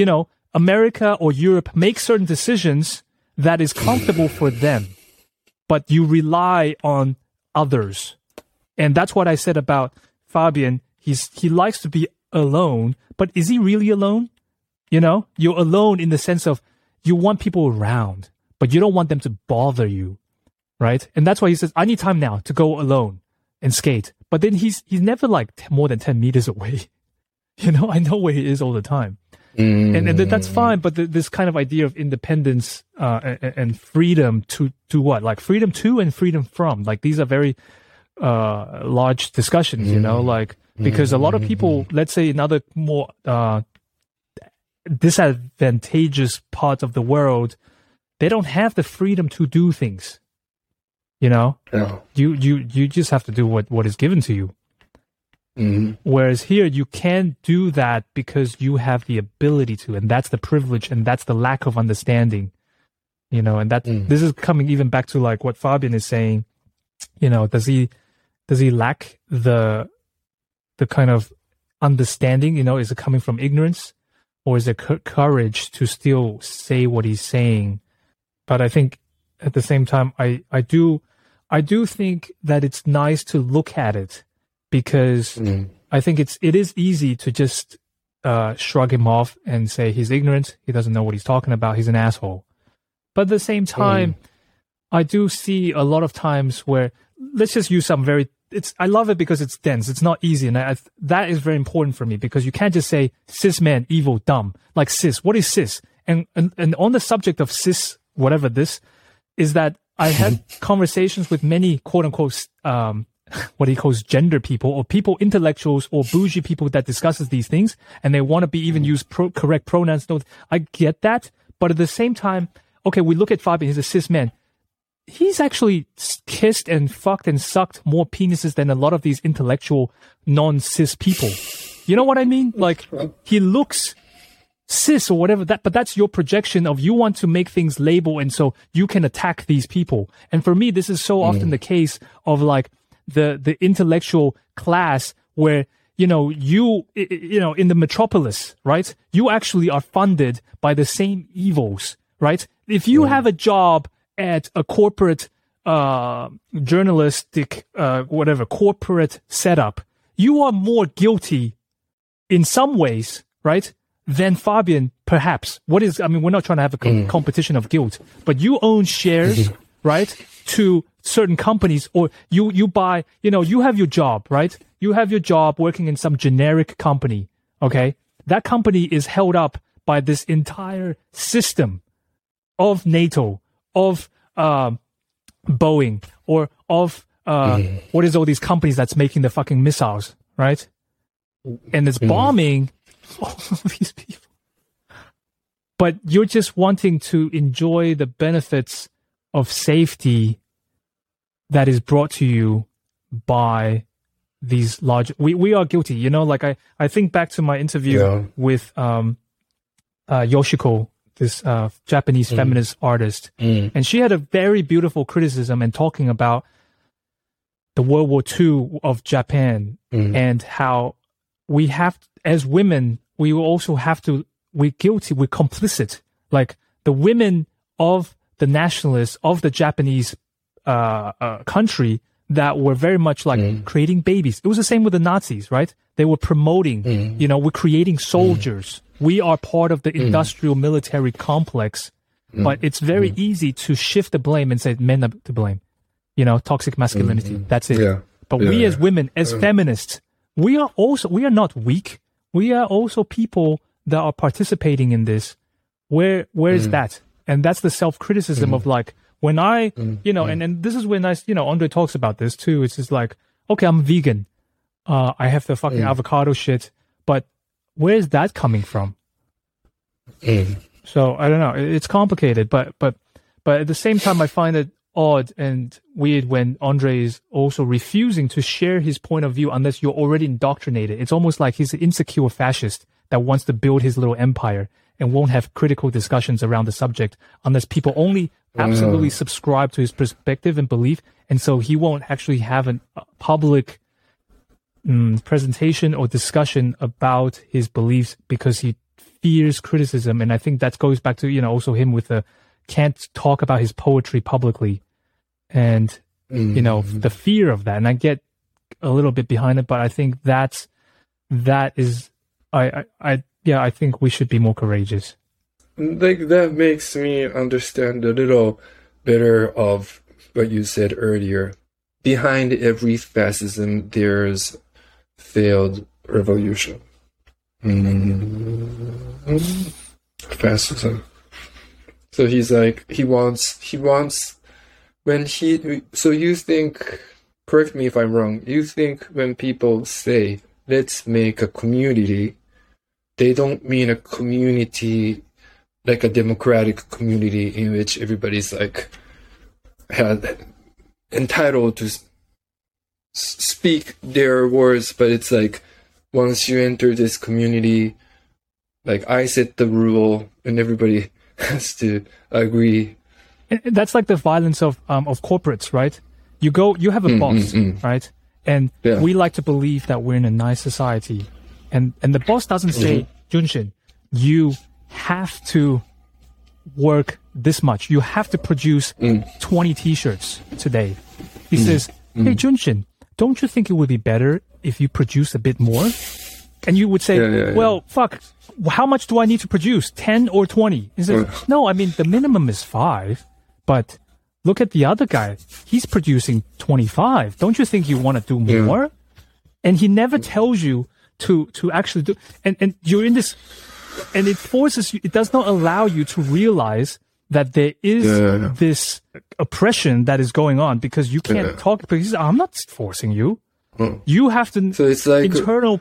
America or Europe make certain decisions that is comfortable for them. But you rely on others. And that's what I said about Fabian. He likes to be alone, but is he really alone? You're alone in the sense of you want people around, but you don't want them to bother you, right? And that's why he says, I need time now to go alone and skate. But then he's never like more than 10 meters away. I know where he is all the time. And that's fine, but this kind of idea of independence and freedom to what? Like freedom to and freedom from. Like these are very large discussions, because a lot of people, let's say in other more disadvantageous parts of the world, they don't have the freedom to do things. Yeah. You just have to do what is given to you. Whereas here you can do that because you have the ability to, and that's the privilege, and that's the lack of understanding. And that this is coming even back to like what Fabian is saying. Does he lack the kind of understanding? Is it coming from ignorance, or is it courage to still say what he's saying? But I think at the same time, I do think that it's nice to look at it, because I think it is easy to just shrug him off and say he's ignorant, he doesn't know what he's talking about, he's an asshole. But at the same time, I do see a lot of times where, let's just use some I love it because it's dense, it's not easy, and that is very important for me, because you can't just say cis man, evil, dumb. Like cis, what is cis? And on the subject of cis, whatever this, is that I had conversations with many quote-unquote what he calls gender people, or people, intellectuals or bougie people that discusses these things, and they want to be even use correct pronouns. I get that, but at the same time, okay, we look at Fabian, he's a cis man. He's actually kissed and fucked and sucked more penises than a lot of these intellectual non-cis people. You know what I mean? Like, he looks cis or whatever, but that's your projection of you want to make things label, and so you can attack these people. And for me, this is so often the case of like the intellectual class where, in the metropolis, right? You actually are funded by the same evils, right? If you have a job at a corporate, journalistic, corporate setup, you are more guilty in some ways, right? Than Fabian, perhaps. We're not trying to have a competition of guilt, but you own shares, right? To certain companies, or you buy, you have your job, right? You have your job working in some generic company, okay? That company is held up by this entire system of NATO, of Boeing, or of what is all these companies that's making the fucking missiles, right? And it's bombing all these people. But you're just wanting to enjoy the benefits of safety that is brought to you by these large... We are guilty, like I think back to my interview with Yoshiko Japanese feminist artist, and she had a very beautiful criticism and talking about the World War II of Japan and how we have, as women, we will also have to, we're guilty, we're complicit. Like the women of the nationalists of the Japanese country that were very much like creating babies. It was the same with the Nazis, right? They were promoting, we're creating soldiers. We are part of the industrial military complex, but it's very easy to shift the blame and say men are to blame. Toxic masculinity. That's it. Yeah. But we as women, as feminists, we are not weak. We are also people that are participating in this. Where is that? And that's the self-criticism of like, when I, and this is when Andre talks about this too. It's just like, okay, I'm vegan. I have the fucking avocado shit, but where is that coming from? So I don't know. It's complicated, but at the same time, I find it odd and weird when Andre is also refusing to share his point of view unless you're already indoctrinated. It's almost like he's an insecure fascist that wants to build his little empire and won't have critical discussions around the subject unless people only absolutely subscribe to his perspective and belief. And so he won't actually have a public presentation or discussion about his beliefs because he fears criticism. And I think that goes back to, also him with the can't talk about his poetry publicly and, the fear of that. And I get a little bit behind it, but I think that is, I think we should be more courageous.
Like that makes me understand a little better of what you said earlier. Behind every fascism, there's failed revolution. Fascism. So he's like, he wants, so you think, correct me if I'm wrong, you think when people say, let's make a community, they don't mean a community like a democratic community in which everybody's like entitled to speak their words, but it's like once you enter this community, like I set the rule and everybody has to agree.
And that's like the violence of corporates, right? You have a boss, right? And we like to believe that we're in a nice society. And the boss doesn't say, Junshin, you have to work this much. You have to produce 20 t-shirts today. He says, hey, Junshin, don't you think it would be better if you produce a bit more? And you would say, well, fuck, how much do I need to produce? 10 or 20? He says, no, I mean, the minimum is 5, but look at the other guy. He's producing 25. Don't you think you want to do more? And he never tells you to actually do, and you're in this, and it forces you, it does not allow you to realize that there is this oppression that is going on because you can't talk, because I'm not forcing you. You have to,
so it's like
internal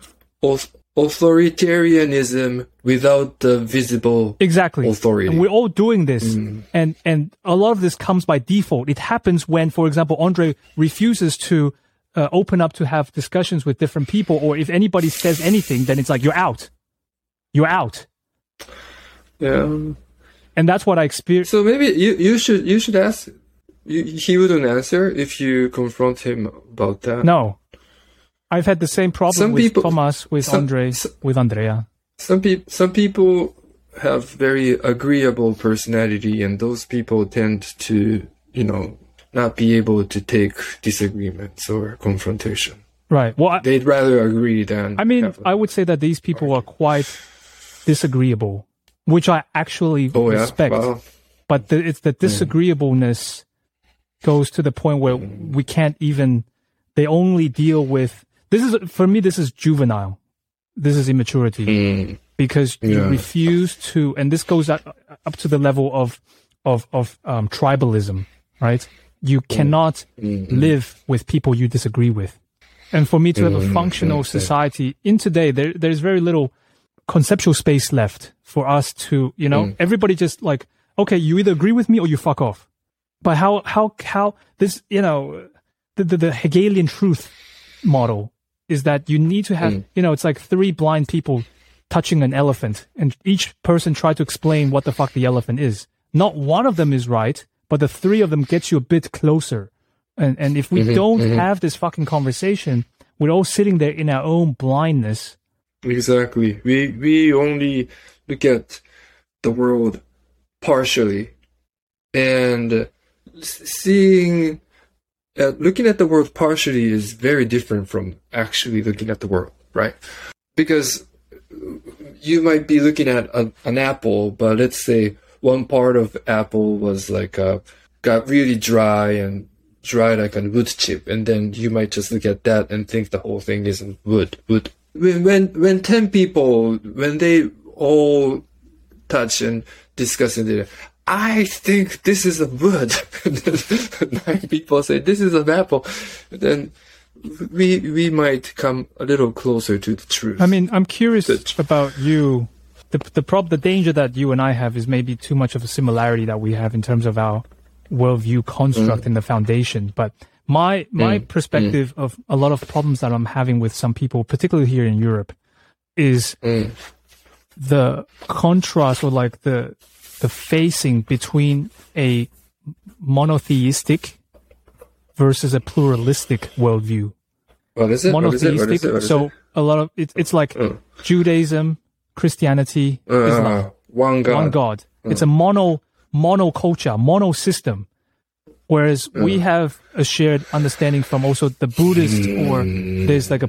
authoritarianism without the visible authority.
And we're all doing this. And a lot of this comes by default. It happens when, for example, Andre refuses to open up to have discussions with different people, or if anybody says anything, then it's like, you're out. You're out.
Yeah.
And that's what I experienced.
So maybe you should ask. He wouldn't answer if you confront him about that.
No. I've had the same problem with Thomas, with Andre, with Andrea.
Some people have very agreeable personality, and those people tend to, not be able to take disagreements or confrontation.
Right. Well,
they'd rather agree than.
I mean, I would say that these people are quite disagreeable, which I actually respect. Wow. But it's the disagreeableness goes to the point where we can't even. They only deal with. For me, this is juvenile. This is immaturity because you refuse to, and this goes up to the level of tribalism, right? You cannot live with people you disagree with. And for me to have a functional society in today, there's very little conceptual space left for us to, everybody just like, okay, you either agree with me or you fuck off. But how this, the Hegelian truth model is that you need to have, it's like 3 blind people touching an elephant, and each person tried to explain what the fuck the elephant is. Not one of them is right, but the three of them gets you a bit closer. And if we don't have this fucking conversation, we're all sitting there in our own blindness.
Exactly. We only look at the world partially, and looking at the world partially is very different from actually looking at the world, right? Because you might be looking at an apple, but let's say one part of apple was like got really dry like a wood chip, and then you might just look at that and think the whole thing isn't wood. When 10 people, when they all touch and discuss it, I think this is a wood. 9 people say this is an apple. Then we might come a little closer to the truth.
I mean, I'm curious about you. The danger that you and I have is maybe too much of a similarity that we have in terms of our worldview construct and the foundation. But my perspective of a lot of problems that I'm having with some people, particularly here in Europe, is the contrast, or like the facing between a monotheistic versus a pluralistic worldview.
What is it?
Monotheistic. What is it? A lot of it's like Judaism, Christianity, Islam.
One God.
It's a mono culture, mono system. Whereas we have a shared understanding from also the Buddhist, or there's like a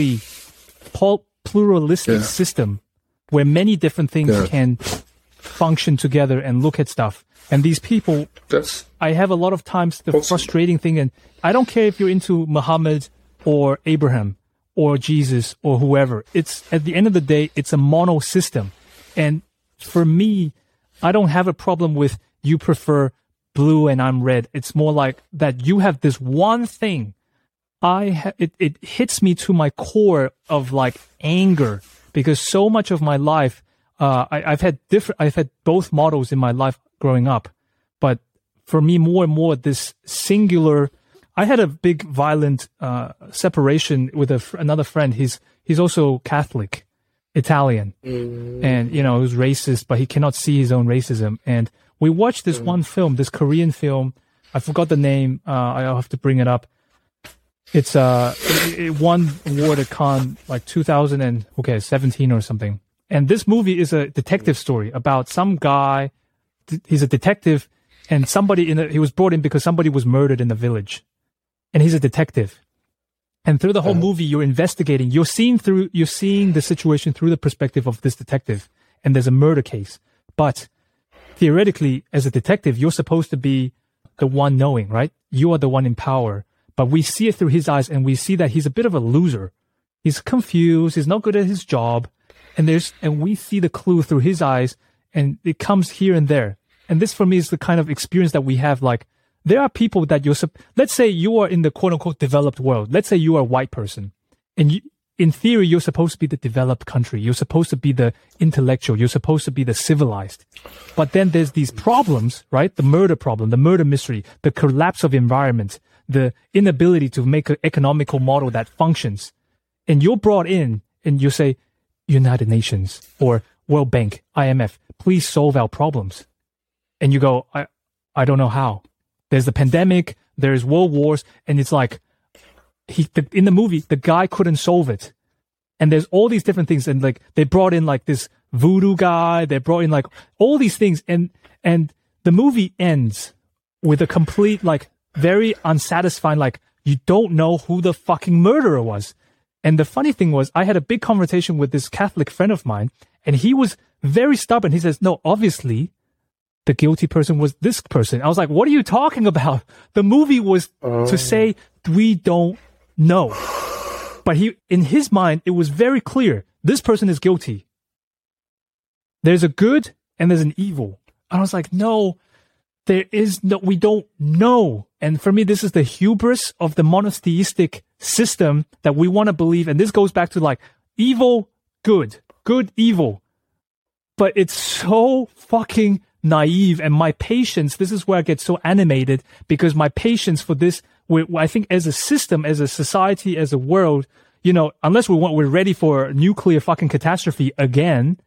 pluralistic system where many different things can function together and look at stuff. And these people, I have a lot of times the frustrating thing, and I don't care if you're into Muhammad or Abraham or Jesus or whoever. It's at the end of the day, it's a mono system. And for me, I don't have a problem with you prefer blue and I'm red. It's more like that you have this one thing. It hits me to my core of like anger, because so much of my life, I've had both models in my life growing up, but for me more and more this singular. I had a big violent separation with another friend. He's also Catholic, Italian, and he was racist, but he cannot see his own racism. And we watched this one film, this Korean film. I forgot the name. I'll have to bring it up. It's it won award at Cannes like 2017 or something. And this movie is a detective story about some guy. He's a detective, and he was brought in because somebody was murdered in the village, and he's a detective. And through the whole movie, you're investigating. You're seeing the situation through the perspective of this detective, and there's a murder case. But theoretically, as a detective, you're supposed to be the one knowing, right? You are the one in power. But we see it through his eyes, and we see that he's a bit of a loser. He's confused. He's not good at his job. And we see the clue through his eyes, and it comes here and there. And this, for me, is the kind of experience that we have. Like, there are people that let's say you are in the quote unquote developed world. Let's say you are a white person, and in theory, you're supposed to be the developed country. You're supposed to be the intellectual. You're supposed to be the civilized. But then there's these problems, right? The murder problem, the murder mystery, the collapse of environment, the inability to make an economical model that functions. And you're brought in and you say, United Nations or World Bank, IMF, please solve our problems. And you go, I don't know how. There's the pandemic, there's world wars, and it's like, in the movie, the guy couldn't solve it. And there's all these different things, and like, they brought in like this voodoo guy, they brought in like all these things, and the movie ends with a complete, like, very unsatisfying, like, you don't know who the fucking murderer was. And the funny thing was, I had a big conversation with this Catholic friend of mine, and he was very stubborn. He says, no, obviously, the guilty person was this person. I was like, what are you talking about? The movie was to say, we don't know. But in his mind, it was very clear. This person is guilty. There's a good and there's an evil. And I was like, no, we don't know. And for me, this is the hubris of the monotheistic system that we want to believe. And this goes back to like evil, good, evil. But it's so fucking naive. And my patience, this is where I get so animated, because my patience for this, I think as a system, as a society, as a world, unless we're ready for nuclear fucking catastrophe again,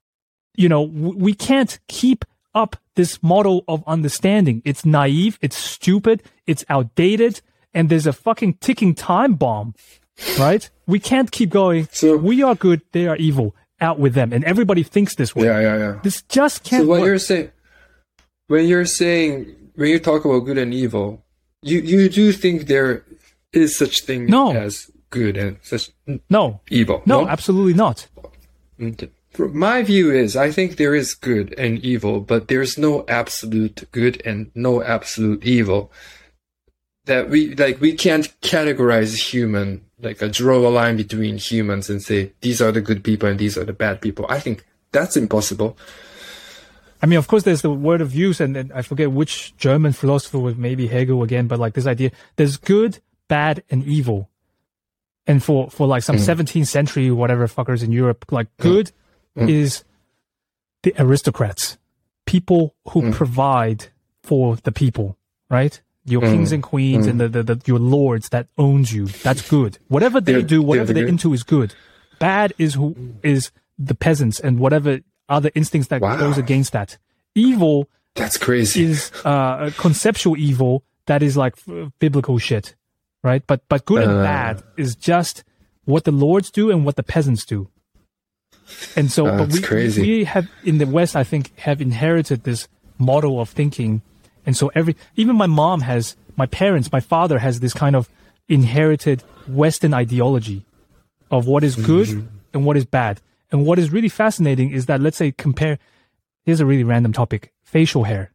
we can't keep up this model of understanding. It's naive, it's stupid, it's outdated, and there's a fucking ticking time bomb, right? We can't keep going. So we are good, they are evil. Out with them, and everybody thinks this way.
Yeah.
This just can't.
So what
work.
when you talk about good and evil, you do think there is such thing as good and such evil?
No, absolutely not.
My view is, I think there is good and evil, but there's no absolute good and no absolute evil. That we can't categorize human, draw a line between humans and say, these are the good people and these are the bad people. I think that's impossible.
I mean, of course, there's the word of use, and I forget which German philosopher was, maybe Hegel again, but this idea, there's good, bad, and evil. And for some 17th century, whatever fuckers in Europe, good is the aristocrats, people who provide for the people, right? Your kings and queens and your lords that owns you. That's good. Whatever they do, whatever they're into is good. Bad is the peasants and whatever other instincts that goes against that. Evil.
That's crazy.
Is conceptual evil that is like biblical shit, right? But good and bad is just what the lords do and what the peasants do. And so, but we have in the West, I think, have inherited this model of thinking. And so even my father has this kind of inherited Western ideology of what is good and what is bad. And what is really fascinating is that, let's say, here's a really random topic, facial hair.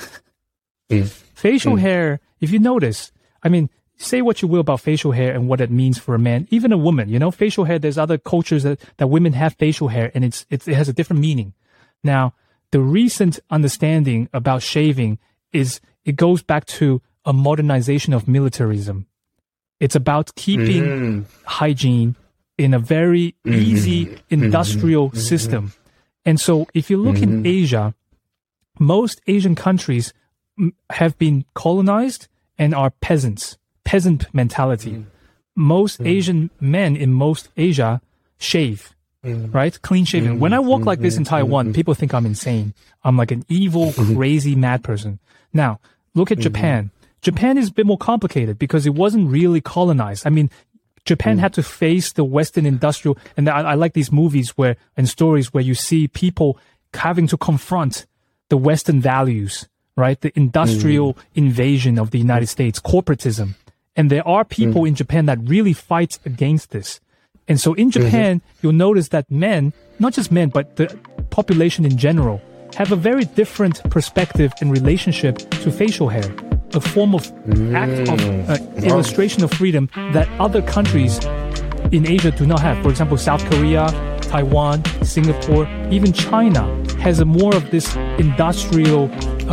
Facial hair, if you notice, I mean, say what you will about facial hair and what it means for a man, even a woman, facial hair, there's other cultures that women have facial hair and it has a different meaning. Now, the recent understanding about shaving it goes back to a modernization of militarism. It's about keeping hygiene in a very easy industrial system. And so if you look in Asia, most Asian countries have been colonized and are peasant mentality. Most Asian men in most Asia shave. Right? Clean shaven. When I walk like this in Taiwan, people think I'm insane. I'm like an evil, crazy, mad person. Now, look at Japan. Japan is a bit more complicated because it wasn't really colonized. I mean, Japan had to face the Western industrial, and I like these movies and stories where you see people having to confront the Western values, right? The industrial invasion of the United States, corporatism. And there are people in Japan that really fight against this. And so in Japan, you'll notice that men, not just men, but the population in general, have a very different perspective and relationship to facial hair, a form of act of illustration of freedom that other countries in Asia do not have. For example, South Korea, Taiwan, Singapore, even China has a more of this industrial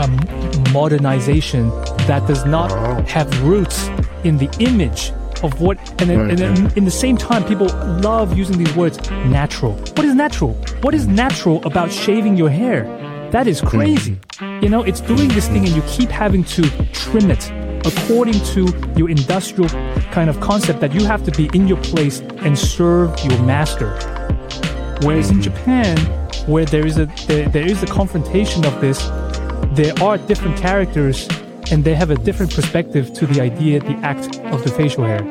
modernization that does not have roots in the image of what, and in the same time, people love using these words, natural. What is natural? What is natural about shaving your hair? That is crazy. It's doing this thing and you keep having to trim it according to your industrial kind of concept that you have to be in your place and serve your master. Whereas in Japan, where there is a confrontation of this, there are different characters and they have a different perspective to the idea, the act of the facial hair.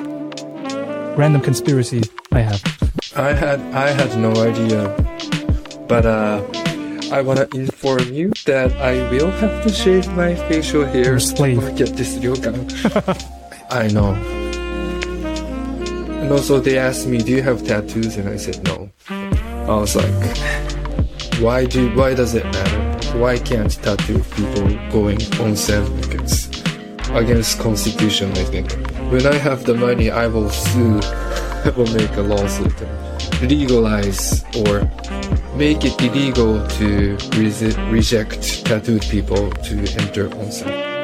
Random conspiracy I have.
I had no idea, but I want to inform you that I will have to shave my facial hair to get this ryokan. I know. And also they asked me, do you have tattoos? And I said no. I was like, why does it matter? Why can't tattoo people going onsen? It's against constitution, I think. When I have the money, I will sue. I will make a lawsuit and legalize or make it illegal to reject tattooed people to enter onsen.